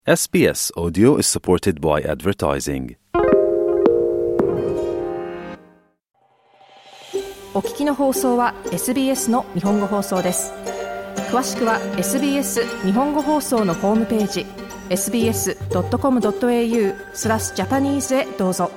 SBS Audio is supported by advertising. お聞きの放送は SBS の日本語放送です。詳しくは SBS 日本語放送のホームページ sbs.com.au/Japanese へどうぞ。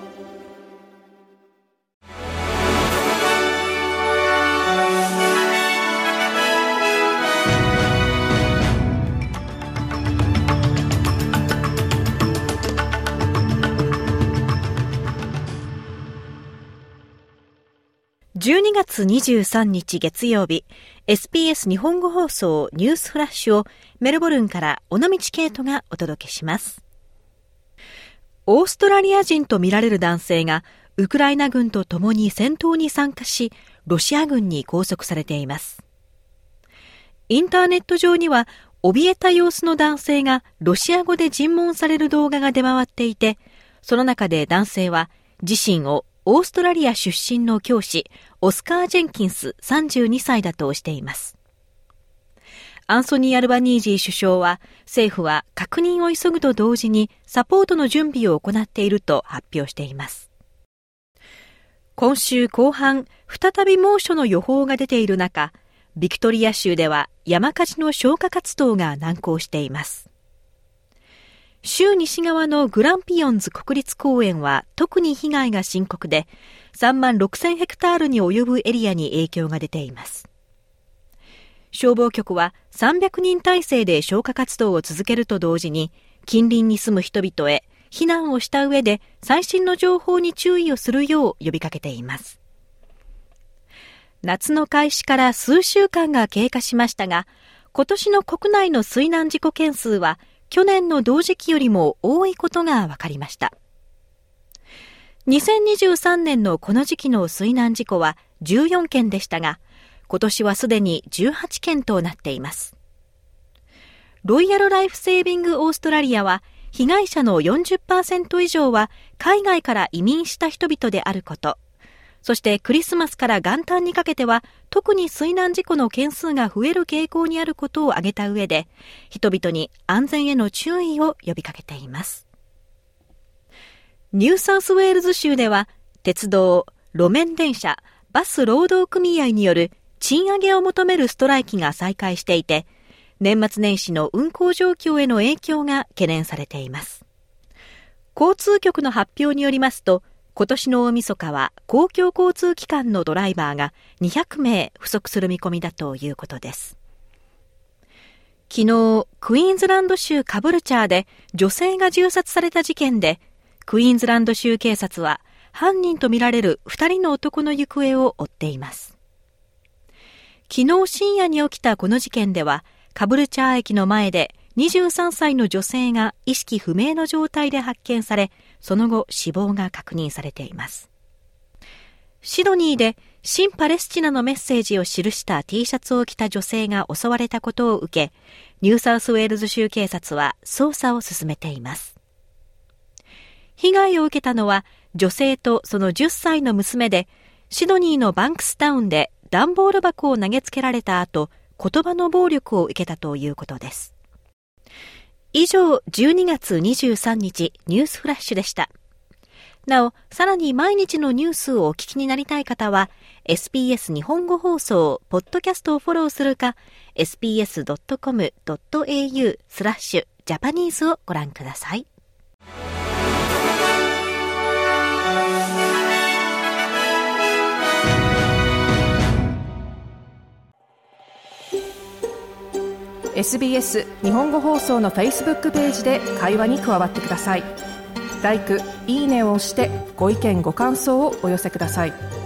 12月23日月曜日、SBS 日本語放送ニュースフラッシュをメルボルンから尾道ケイトがお届けします。オーストラリア人とみられる男性がウクライナ軍と共に戦闘に参加し、ロシア軍に拘束されています。インターネット上には怯えた様子の男性がロシア語で尋問される動画が出回っていて、その中で男性は自身をオーストラリア出身の教師オスカー・ジェンキンス32歳だとしています。アンソニー・アルバニージー首相は、政府は確認を急ぐと同時にサポートの準備を行っていると発表しています。今週後半、再び猛暑の予報が出ている中、ビクトリア州では山火事の消火活動が難航しています。州西側のグランピヨンズ国立公園は特に被害が深刻で、3万6000ヘクタールに及ぶエリアに影響が出ています。消防局は300人体制で消火活動を続けると同時に、近隣に住む人々へ避難をした上で最新の情報に注意をするよう呼びかけています。夏の開始から数週間が経過しましたが、今年の国内の水難事故件数は去年の同時期よりも多いことが分かりました。2023年のこの時期の水難事故は14件でしたが、今年はすでに18件となっています。ロイヤルライフセービングオーストラリアは、被害者の 40% 以上は海外から移民した人々であること、そしてクリスマスから元旦にかけては特に水難事故の件数が増える傾向にあることを挙げた上で、人々に安全への注意を呼びかけています。ニューサウスウェールズ州では、鉄道、路面電車、バス労働組合による賃上げを求めるストライキが再開していて、年末年始の運行状況への影響が懸念されています。交通局の発表によりますと、今年の大晦日は公共交通機関のドライバーが200名不足する見込みだということです。昨日、クイーンズランド州カブルチャーで女性が銃殺された事件で、クイーンズランド州警察は犯人とみられる2人の男の行方を追っています。昨日深夜に起きたこの事件では、カブルチャー駅の前で23歳の女性が意識不明の状態で発見され、その後死亡が確認されています。シドニーで新パレスチナのメッセージを記した T シャツを着た女性が襲われたことを受け、ニューサウスウェールズ州警察は捜査を進めています。被害を受けたのは女性とその10歳の娘で、シドニーのバンクスタウンで段ボール箱を投げつけられた後、言葉の暴力を受けたということです。以上、12月23日ニュースフラッシュでした。なお、さらに毎日のニュースをお聞きになりたい方は、SBS 日本語放送ポッドキャストをフォローするか、sbs.com.au/Japanese をご覧ください。 SBS 日本語放送の Facebook ページで会話に加わってください。LIKE、いいねを押してご意見ご感想をお寄せください。